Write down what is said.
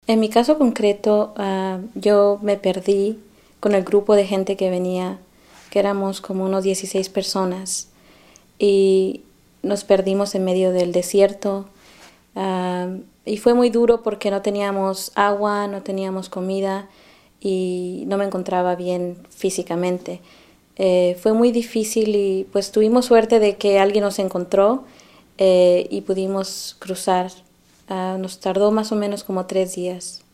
En mi caso concreto, yo me perdí con el grupo de gente que venía, que éramos como unos 16 personas, y nos perdimos en medio del desierto. Y fue muy duro porque no teníamos agua, no teníamos comida y no me encontraba bien físicamente. Fue muy difícil y pues tuvimos suerte de que alguien nos encontró y pudimos cruzar. Nos tardó más o menos como 3 días.